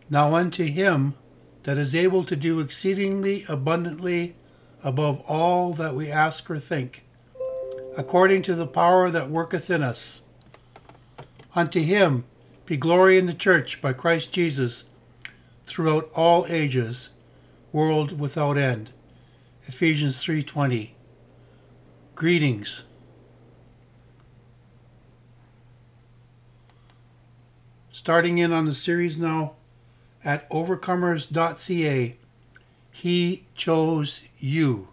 Now unto him that is able to do exceedingly abundantly above all that we ask or think, according to the power that worketh in us. Unto him be glory in the church by Christ Jesus throughout all ages, world without end. Ephesians 3:20. Greetings. Starting in on the series now at overcomers.ca. He chose you.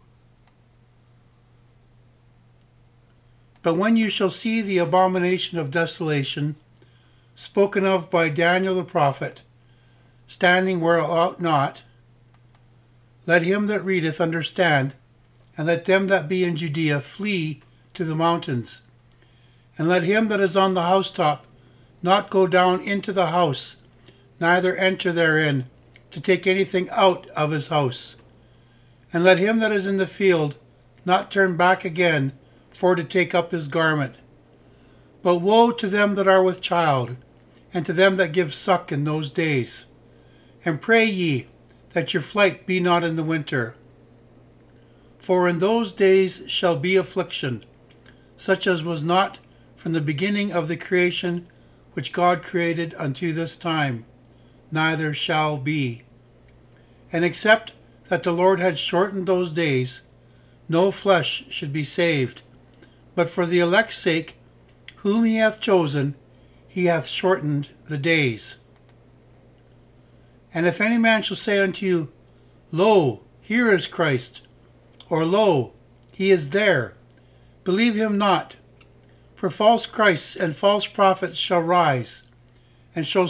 But when you shall see the abomination of desolation, spoken of by Daniel the prophet, standing where it ought not, let him that readeth understand, and let them that be in Judea flee to the mountains. And let him that is on the housetop not go down into the house, neither enter therein, to take anything out of his house. And let him that is in the field not turn back again, for to take up his garment. But woe to them that are with child, and to them that give suck in those days. And pray ye that your flight be not in the winter. For in those days shall be affliction, such as was not from the beginning of the creation which God created unto this time, neither shall be. And except that the Lord had shortened those days, no flesh should be saved. But for the elect's sake, whom he hath chosen, he hath shortened the days. And if any man shall say unto you, Lo, here is Christ, or Lo, he is there, believe him not. For false Christs and false prophets shall rise, and shall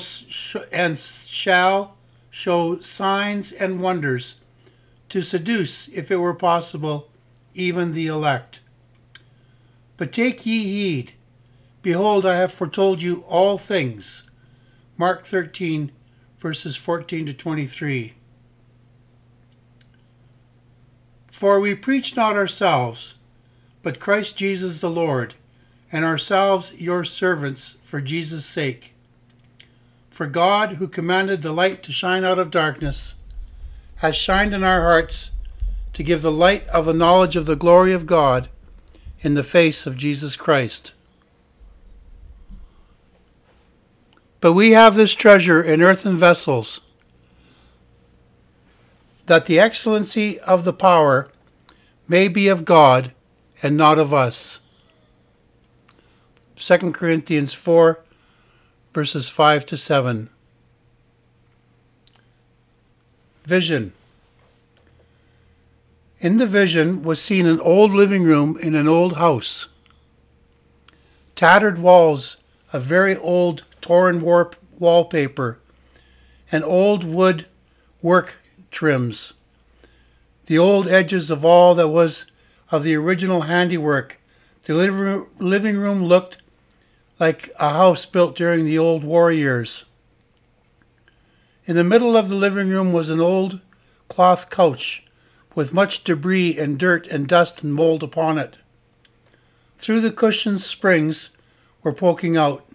show signs and wonders, to seduce, if it were possible, even the elect. But take ye heed, behold, I have foretold you all things. Mark 13, verses 14 to 23. For we preach not ourselves, but Christ Jesus the Lord, and ourselves your servants for Jesus' sake. For God, who commanded the light to shine out of darkness, has shined in our hearts to give the light of the knowledge of the glory of God in the face of Jesus Christ. But we have this treasure in earthen vessels, that the excellency of the power may be of God and not of us. 2 Corinthians 4, verses 5 to 7. Vision. In the vision was seen an old living room in an old house. Tattered walls of very old torn warp wallpaper and old wood work trims. The old edges of all that was of the original handiwork. The living room looked like a house built during the old war years. In the middle of the living room was an old cloth couch with much debris and dirt and dust and mold upon it. Through the cushions springs were poking out.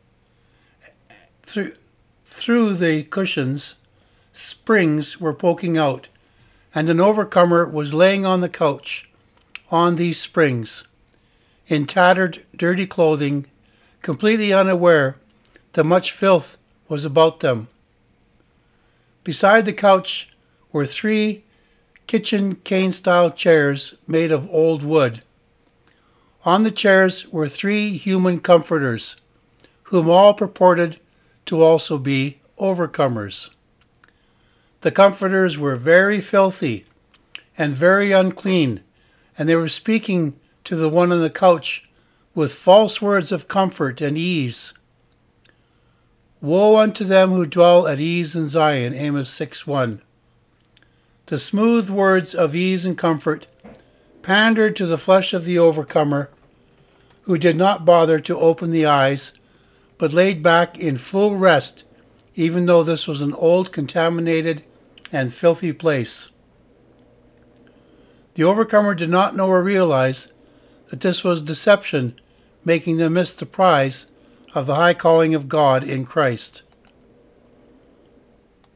Through the cushions springs were poking out, and an overcomer was laying on the couch on these springs, in tattered, dirty clothing, completely unaware that much filth was about them. Beside the couch were 3 kitchen cane-style chairs made of old wood. On the chairs were 3 human comforters, whom all purported to also be overcomers. The comforters were very filthy and very unclean, and they were speaking to the one on the couch with false words of comfort and ease. Woe unto them who dwell at ease in Zion, Amos 6:1. The smooth words of ease and comfort pandered to the flesh of the overcomer, who did not bother to open the eyes, but laid back in full rest, even though this was an old, contaminated, and filthy place. The overcomer did not know or realize that this was deception, making them miss the prize of the high calling of God in Christ.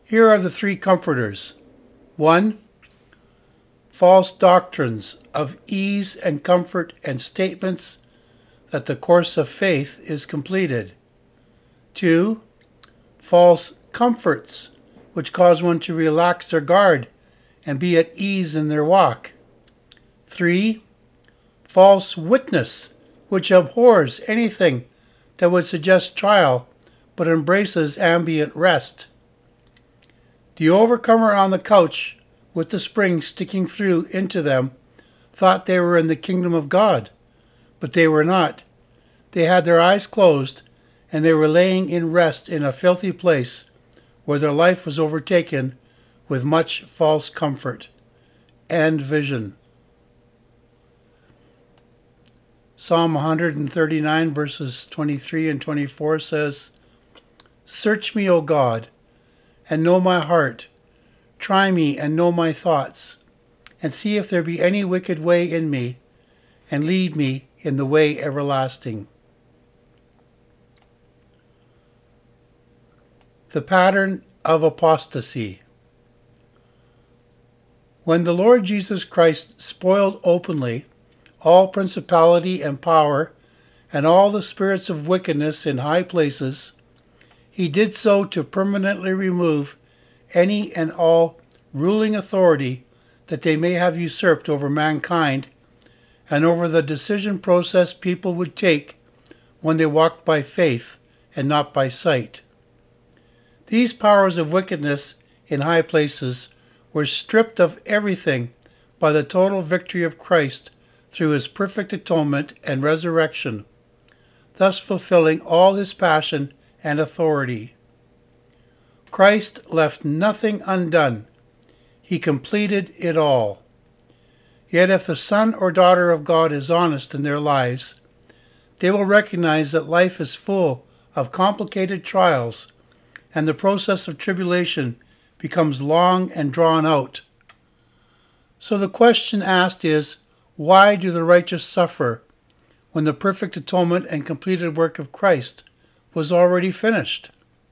Here are the three comforters. 1. False doctrines of ease and comfort and statements that the course of faith is completed. 2. False comforts, which cause one to relax their guard and be at ease in their walk. 3. False witness, which abhors anything that would suggest trial but embraces ambient rest. The overcomer on the couch with the spring sticking through into them thought they were in the kingdom of God, but they were not. They had their eyes closed, and they were laying in rest in a filthy place where their life was overtaken with much false comfort and vision. Psalm 139 verses 23 and 24 says, "Search me, O God, and know my heart. Try me and know my thoughts, and see if there be any wicked way in me, and lead me in the way everlasting." The pattern of apostasy. When the Lord Jesus Christ spoiled openly all principality and power and all the spirits of wickedness in high places, he did so to permanently remove any and all ruling authority that they may have usurped over mankind and over the decision process people would take when they walked by faith and not by sight. These powers of wickedness in high places were stripped of everything by the total victory of Christ through his perfect atonement and resurrection, thus fulfilling all his passion and authority. Christ left nothing undone. He completed it all. Yet if the son or daughter of God is honest in their lives, they will recognize that life is full of complicated trials, and the process of tribulation becomes long and drawn out. So the question asked is, why do the righteous suffer when the perfect atonement and completed work of Christ was already finished?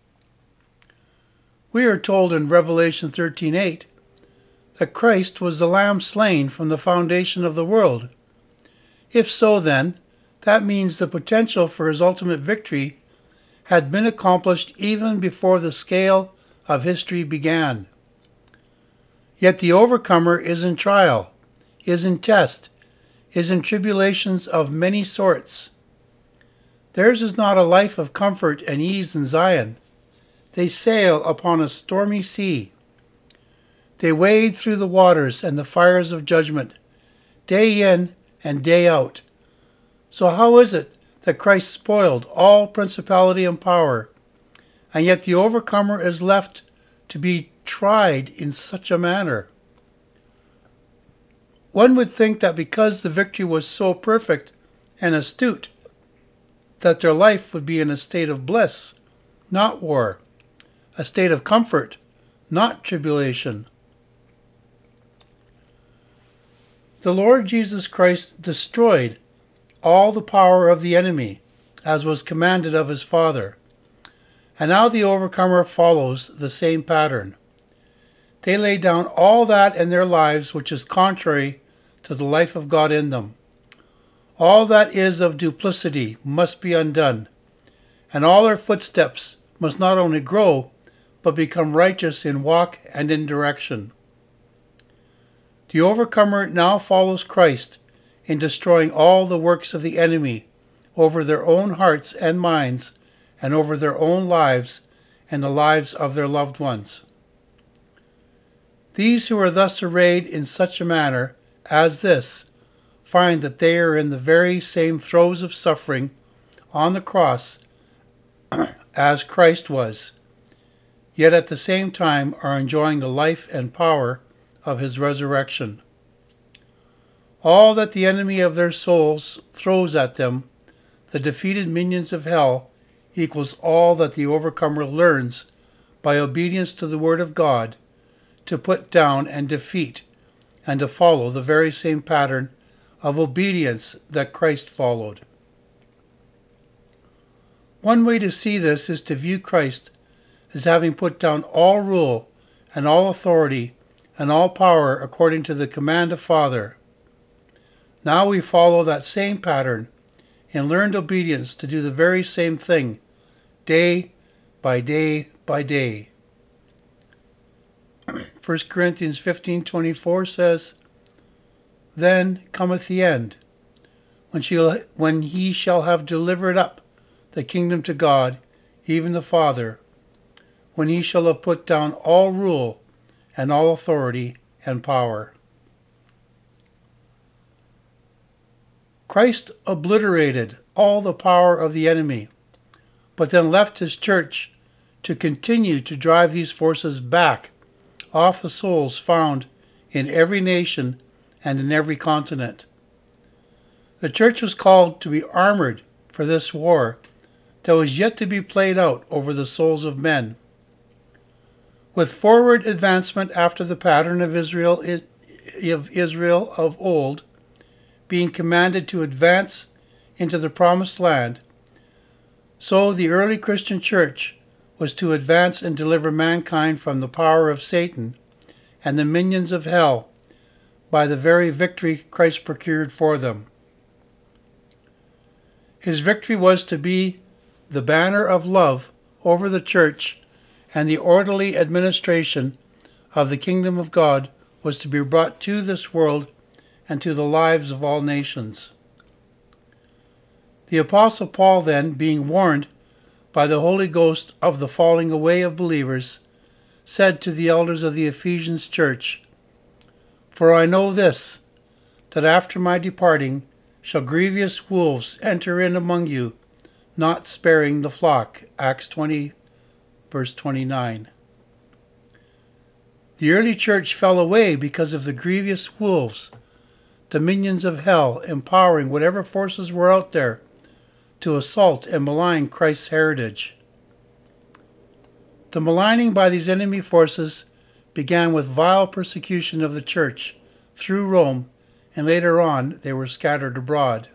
We are told in Revelation 13:8 that Christ was the Lamb slain from the foundation of the world. If so, then, that means the potential for his ultimate victory had been accomplished even before the scale of history began. Yet the overcomer is in trial, is in test, is in tribulations of many sorts. Theirs is not a life of comfort and ease in Zion. They sail upon a stormy sea. They wade through the waters and the fires of judgment, day in and day out. So how is it that Christ spoiled all principality and power, and yet the overcomer is left to be tried in such a manner? One would think that because the victory was so perfect and astute, that their life would be in a state of bliss, not war, a state of comfort, not tribulation. The Lord Jesus Christ destroyed all the power of the enemy, as was commanded of his Father. And now the overcomer follows the same pattern. They lay down all that in their lives which is contrary to the life of God in them. All that is of duplicity must be undone, and all their footsteps must not only grow, but become righteous in walk and in direction. The overcomer now follows Christ in destroying all the works of the enemy over their own hearts and minds and over their own lives and the lives of their loved ones. These who are thus arrayed in such a manner as this find that they are in the very same throes of suffering on the cross as Christ was, yet at the same time are enjoying the life and power of his resurrection. All that the enemy of their souls throws at them, the defeated minions of hell, equals all that the overcomer learns by obedience to the word of God to put down and defeat, and to follow the very same pattern of obedience that Christ followed. One way to see this is to view Christ as having put down all rule and all authority and all power according to the command of Father. Now we follow that same pattern in learned obedience to do the very same thing, day by day by day. 1 Corinthians 15:24 says, Then cometh the end, when he shall have delivered up the kingdom to God, even the Father, when he shall have put down all rule and all authority and power. Christ obliterated all the power of the enemy, but then left his church to continue to drive these forces back off the souls found in every nation and in every continent. The church was called to be armored for this war that was yet to be played out over the souls of men. With forward advancement after the pattern of Israel of old, being commanded to advance into the promised land, so the early Christian church was to advance and deliver mankind from the power of Satan and the minions of hell by the very victory Christ procured for them. His victory was to be the banner of love over the church, and the orderly administration of the kingdom of God was to be brought to this world and to the lives of all nations. The Apostle Paul then, being warned by the Holy Ghost of the falling away of believers, said to the elders of the Ephesians church, For I know this, that after my departing shall grievous wolves enter in among you, not sparing the flock. Acts 20, verse 29. The early church fell away because of the grievous wolves, the minions of hell, empowering whatever forces were out there to assault and malign Christ's heritage. The maligning by these enemy forces began with vile persecution of the church through Rome, and later on they were scattered abroad.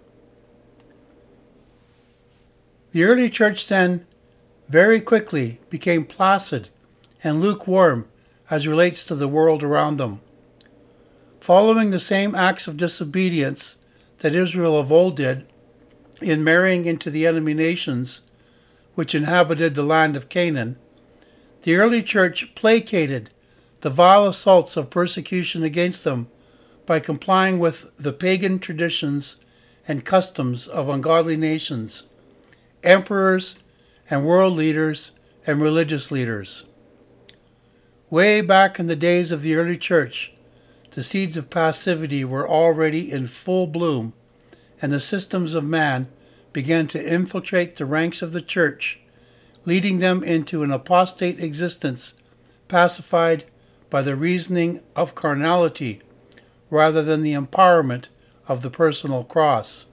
The early church then very quickly became placid and lukewarm as relates to the world around them, following the same acts of disobedience that Israel of old did in marrying into the enemy nations which inhabited the land of Canaan. The early church placated the vile assaults of persecution against them by complying with the pagan traditions and customs of ungodly nations, emperors and world leaders and religious leaders. Way back in the days of the early church, the seeds of passivity were already in full bloom, and the systems of man began to infiltrate the ranks of the church, leading them into an apostate existence pacified by the reasoning of carnality rather than the empowerment of the personal cross.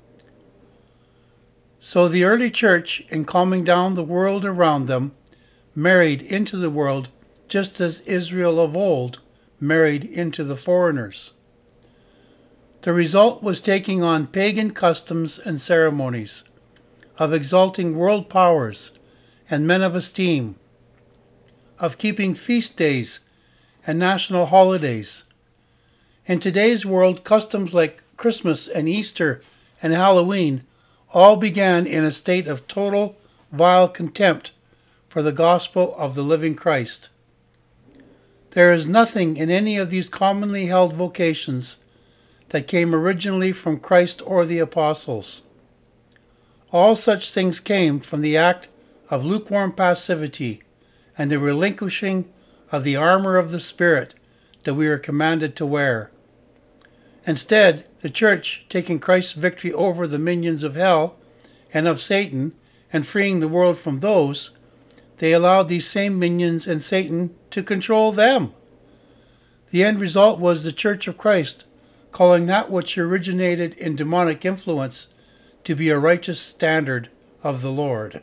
So the early church, in calming down the world around them, married into the world just as Israel of old married into the foreigners. The result was taking on pagan customs and ceremonies, of exalting world powers and men of esteem, of keeping feast days and national holidays. In today's world, customs like Christmas and Easter and Halloween all began in a state of total, vile contempt for the gospel of the living Christ. There is nothing in any of these commonly held vocations that came originally from Christ or the apostles. All such things came from the act of lukewarm passivity and the relinquishing of the armor of the Spirit that we are commanded to wear. Instead, the church, taking Christ's victory over the minions of hell and of Satan and freeing the world from those, they allowed these same minions and Satan to control them. The end result was the Church of Christ calling that which originated in demonic influence to be a righteous standard of the Lord.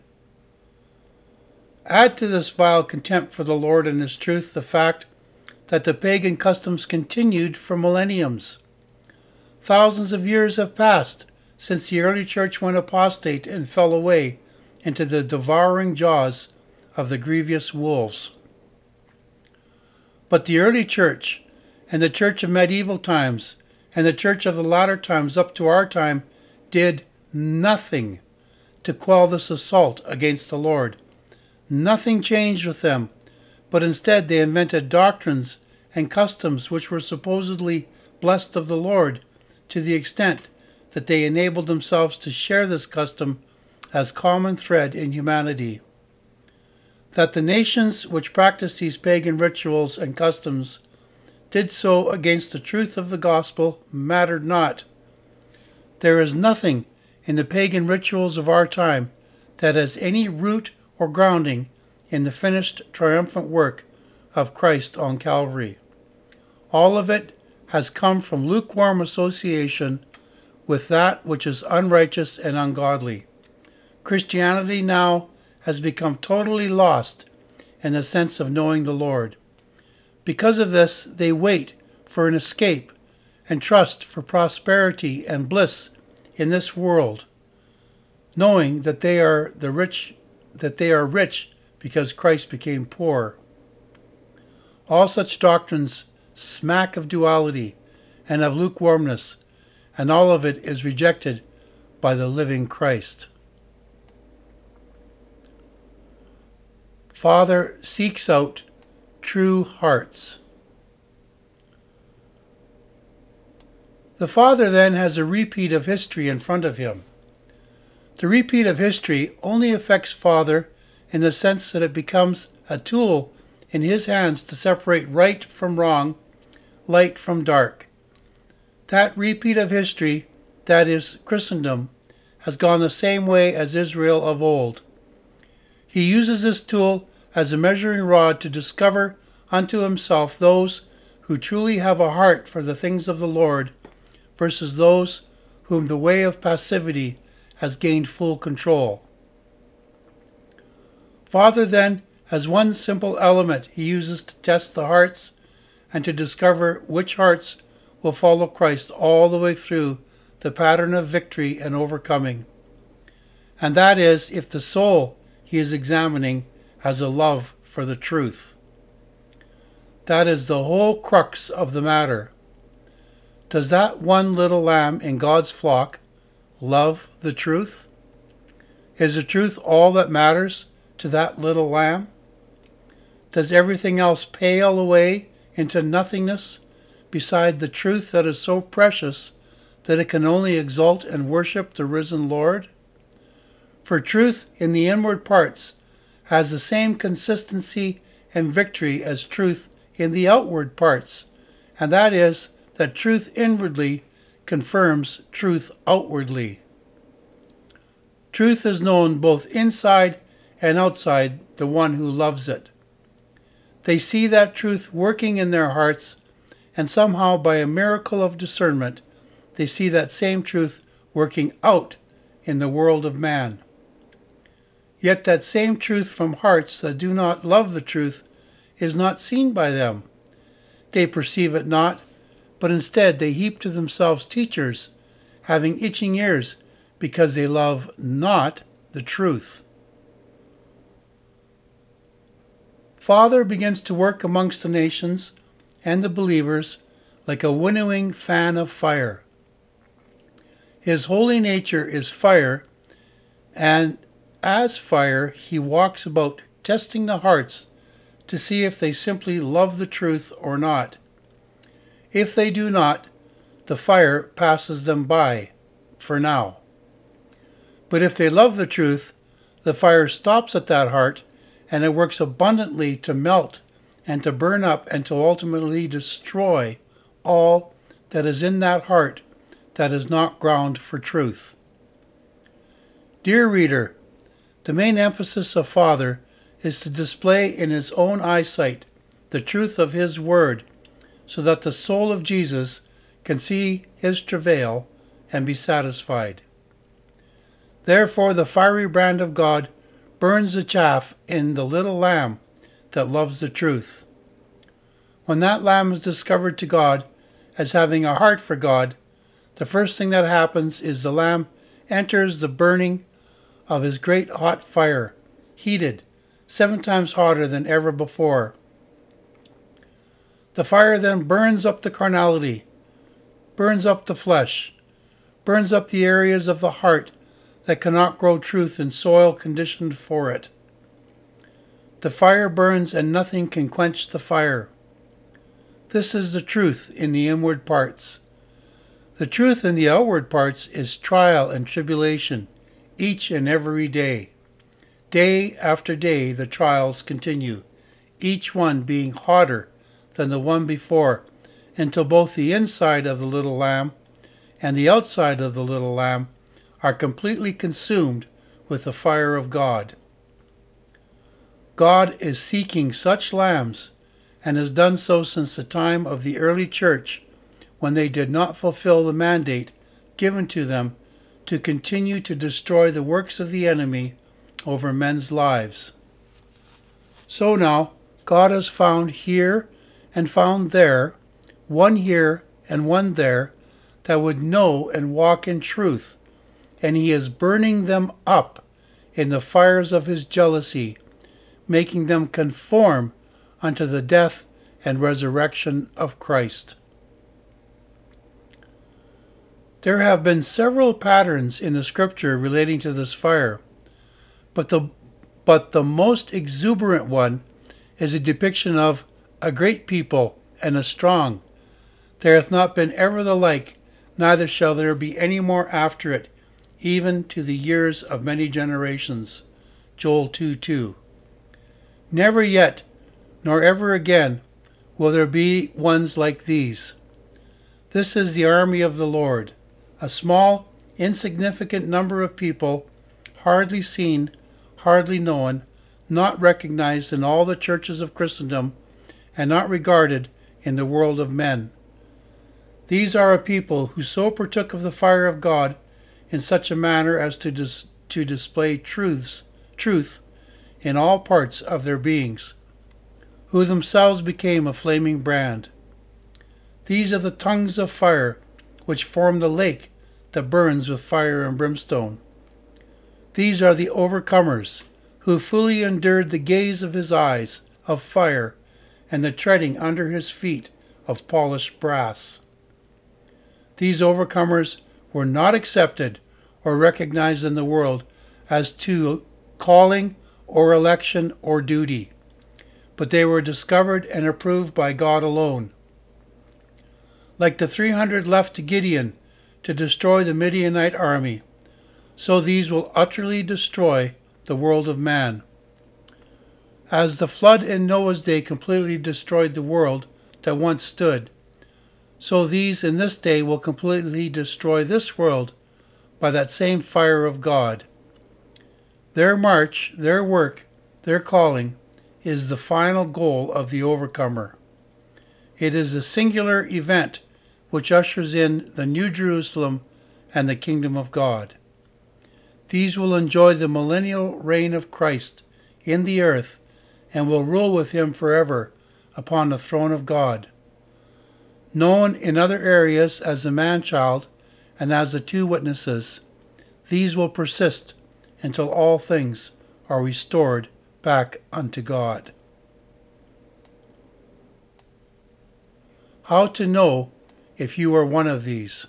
Add to this vile contempt for the Lord and His truth the fact that the pagan customs continued for millenniums. Thousands of years have passed since the early church went apostate and fell away into the devouring jaws of the grievous wolves. But the early church, and the church of medieval times, and the church of the latter times up to our time, did nothing to quell this assault against the Lord. Nothing changed with them, but instead they invented doctrines and customs which were supposedly blessed of the Lord, to the extent that they enabled themselves to share this custom as common thread in humanity. That the nations which practiced these pagan rituals and customs did so against the truth of the gospel mattered not. There is nothing in the pagan rituals of our time that has any root or grounding in the finished triumphant work of Christ on Calvary. All of it has come from lukewarm association with that which is unrighteous and ungodly. Christianity now has become totally lost in the sense of knowing the Lord. Because of this, they wait for an escape and trust for prosperity and bliss in this world, knowing that they are rich because Christ became poor. All such doctrines smack of duality and of lukewarmness, and all of it is rejected by the living Christ. Father seeks out true hearts. The Father then has a repeat of history in front of him. The repeat of history only affects Father in the sense that it becomes a tool in his hands to separate right from wrong, light from dark. That repeat of history, that is Christendom, has gone the same way as Israel of old. He uses this tool as a measuring rod to discover unto himself those who truly have a heart for the things of the Lord versus those whom the way of passivity has gained full control. Father then has one simple element he uses to test the hearts and to discover which hearts will follow Christ all the way through the pattern of victory and overcoming. And that is if the soul he is examining has a love for the truth. That is the whole crux of the matter. Does that one little lamb in God's flock love the truth? Is the truth all that matters to that little lamb? Does everything else pale away into nothingness beside the truth that is so precious that it can only exalt and worship the risen Lord? For truth in the inward parts has the same consistency and victory as truth in the outward parts, and that is that truth inwardly confirms truth outwardly. Truth is known both inside and outside the one who loves it. They see that truth working in their hearts, and somehow by a miracle of discernment, they see that same truth working out in the world of man. Yet that same truth from hearts that do not love the truth is not seen by them. They perceive it not, but instead they heap to themselves teachers, having itching ears, because they love not the truth. Father begins to work amongst the nations and the believers like a winnowing fan of fire. His holy nature is fire, and as fire he walks about testing the hearts to see if they simply love the truth or not. If they do not, the fire passes them by, for now. But if they love the truth, the fire stops at that heart, and it works abundantly to melt and to burn up and to ultimately destroy all that is in that heart that is not ground for truth. Dear reader, the main emphasis of Father is to display in his own eyesight the truth of his word, so that the soul of Jesus can see his travail and be satisfied. Therefore the fiery brand of God burns the chaff in the little lamb that loves the truth. When that lamb is discovered to God as having a heart for God, the first thing that happens is the lamb enters the burning of his great hot fire, heated 7 times hotter than ever before. The fire then burns up the carnality, burns up the flesh, burns up the areas of the heart that cannot grow truth in soil conditioned for it. The fire burns and nothing can quench the fire. This is the truth in the inward parts. The truth in the outward parts is trial and tribulation, each and every day. Day after day the trials continue, each one being hotter than the one before, until both the inside of the little lamb and the outside of the little lamb are completely consumed with the fire of God. God is seeking such lambs, and has done so since the time of the early church, when they did not fulfill the mandate given to them to continue to destroy the works of the enemy over men's lives. So now, God has found here and found there, one here and one there, that would know and walk in truth, and he is burning them up in the fires of his jealousy, making them conform unto the death and resurrection of Christ. There have been several patterns in the scripture relating to this fire, but the most exuberant one is a depiction of a great people and a strong. There hath not been ever the like, neither shall there be any more after it, even to the years of many generations. Joel 2:2. Never yet, nor ever again, will there be ones like these. This is the army of the Lord, a small, insignificant number of people, hardly seen, hardly known, not recognized in all the churches of Christendom, and not regarded in the world of men. These are a people who so partook of the fire of God in such a manner as to display truth in all parts of their beings, who themselves became a flaming brand. These are the tongues of fire which form the lake that burns with fire and brimstone. These are the overcomers, who fully endured the gaze of his eyes of fire and the treading under his feet of polished brass. These overcomers were not accepted or recognized in the world as to calling or election or duty, but they were discovered and approved by God alone. Like the 300 left to Gideon to destroy the Midianite army, so these will utterly destroy the world of man. As the flood in Noah's day completely destroyed the world that once stood, so these in this day will completely destroy this world by that same fire of God. Their march, their work, their calling is the final goal of the overcomer. It is a singular event which ushers in the New Jerusalem and the kingdom of God. These will enjoy the millennial reign of Christ in the earth and will rule with him forever upon the throne of God. Known in other areas as the man-child and as the two witnesses, these will persist until all things are restored back unto God. How to know if you are one of these?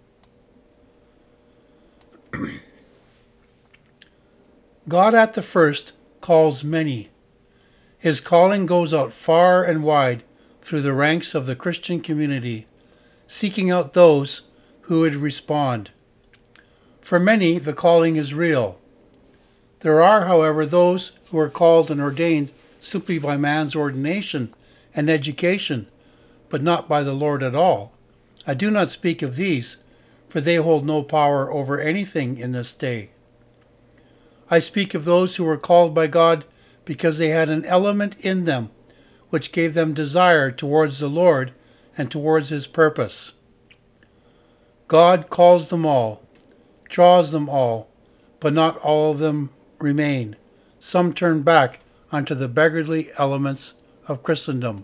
God at the first calls many. His calling goes out far and wide through the ranks of the Christian community, seeking out those who would respond. For many, the calling is real. There are, however, those who are called and ordained simply by man's ordination and education, but not by the Lord at all. I do not speak of these, for they hold no power over anything in this day. I speak of those who were called by God because they had an element in them which gave them desire towards the Lord and towards his purpose. God calls them all, draws them all, but not all of them remain. Some turn back unto the beggarly elements of Christendom.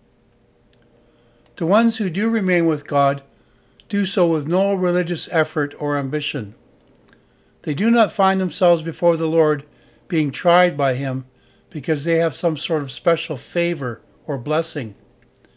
The ones who do remain with God do so with no religious effort or ambition. They do not find themselves before the Lord being tried by him because they have some sort of special favor or blessing.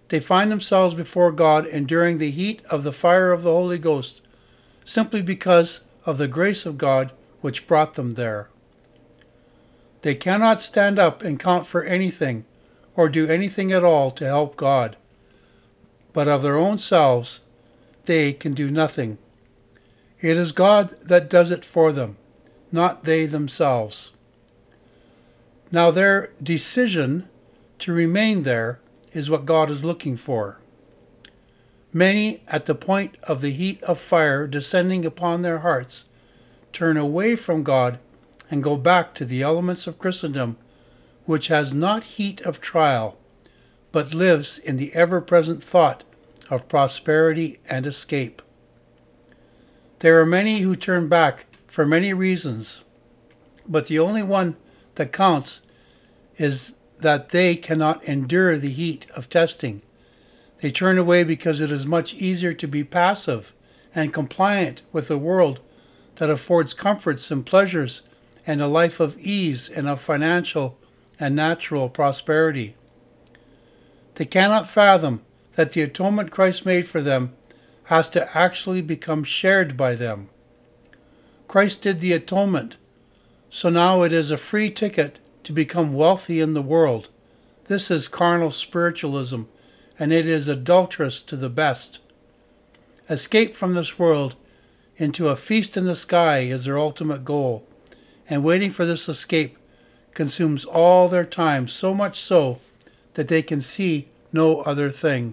They find themselves before God enduring the heat of the fire of the Holy Ghost simply because of the grace of God which brought them there. They cannot stand up and count for anything or do anything at all to help God, but of their own selves they can do nothing. It is God that does it for them, not they themselves. Now their decision to remain there is what God is looking for. Many, at the point of the heat of fire descending upon their hearts, turn away from God and go back to the elements of Christendom, which has not heat of trial, but lives in the ever-present thought of prosperity and escape. There are many who turn back for many reasons, but the only one that counts is that they cannot endure the heat of testing. They turn away because it is much easier to be passive and compliant with a world that affords comforts and pleasures and a life of ease and of financial and natural prosperity. They cannot fathom that the atonement Christ made for them has to actually become shared by them. Christ did the atonement, so now it is a free ticket to become wealthy in the world. This is carnal spiritualism, and it is adulterous to the best. Escape from this world into a feast in the sky is their ultimate goal, and waiting for this escape consumes all their time, so much so that they can see no other thing.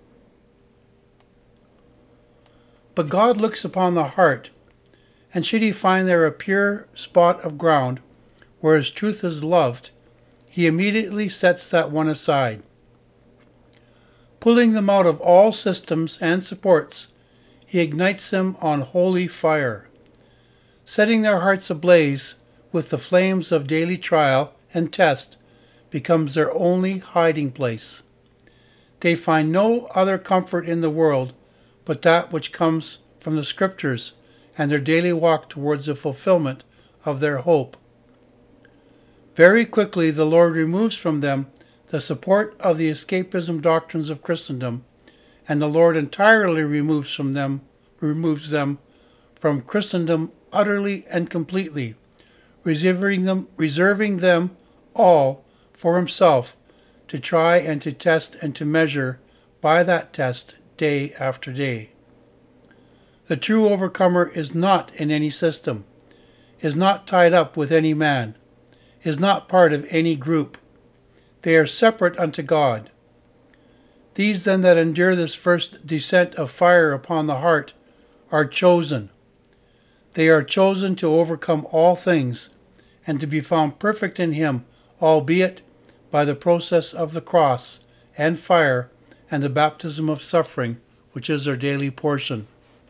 But God looks upon the heart, and should he find there a pure spot of ground where his truth is loved, he immediately sets that one aside. Pulling them out of all systems and supports, he ignites them on holy fire. Setting their hearts ablaze with the flames of daily trial and test becomes their only hiding place. They find no other comfort in the world but that which comes from the Scriptures and their daily walk towards the fulfillment of their hope. Very quickly the Lord removes from them the support of the escapism doctrines of Christendom, and the Lord entirely removes them from Christendom utterly and completely, reserving them all for himself to try and to test and to measure by that test day after day. The true overcomer is not in any system, is not tied up with any man, is not part of any group. They are separate unto God. These then that endure this first descent of fire upon the heart are chosen. They are chosen to overcome all things and to be found perfect in him, albeit by the process of the cross and fire and the baptism of suffering, which is their daily portion.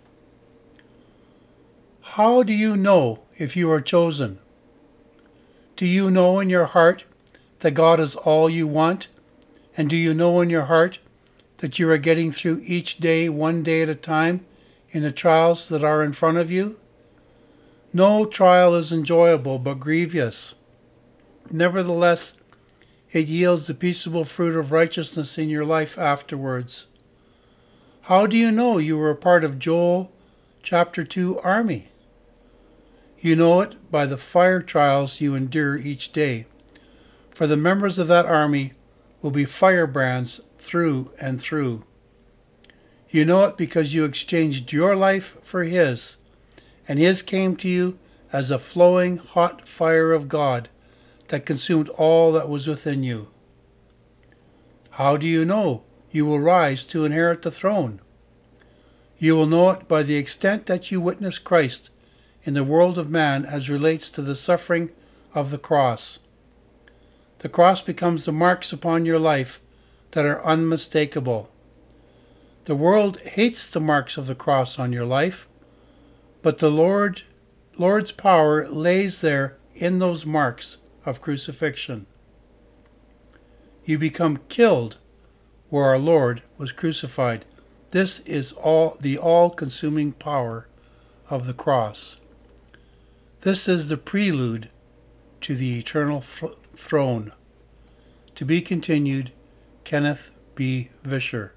How do you know if you are chosen? Do you know in your heart that God is all you want? And do you know in your heart that you are getting through each day, one day at a time, in the trials that are in front of you? No trial is enjoyable but grievous. Nevertheless, it yields the peaceable fruit of righteousness in your life afterwards. How do you know you are a part of Joel chapter 2 army? You know it by the fire trials you endure each day, for the members of that army will be firebrands through and through. You know it because you exchanged your life for his, and his came to you as a flowing hot fire of God that consumed all that was within you. How do you know you will rise to inherit the throne? You will know it by the extent that you witness Christ in the world of man as relates to the suffering of the cross. The cross becomes the marks upon your life that are unmistakable. The world hates the marks of the cross on your life, but the Lord's power lays there in those marks of crucifixion. You become killed where our Lord was crucified. This is the all-consuming power of the cross. This is the prelude to the eternal throne. To be continued, Kenneth B. Vischer.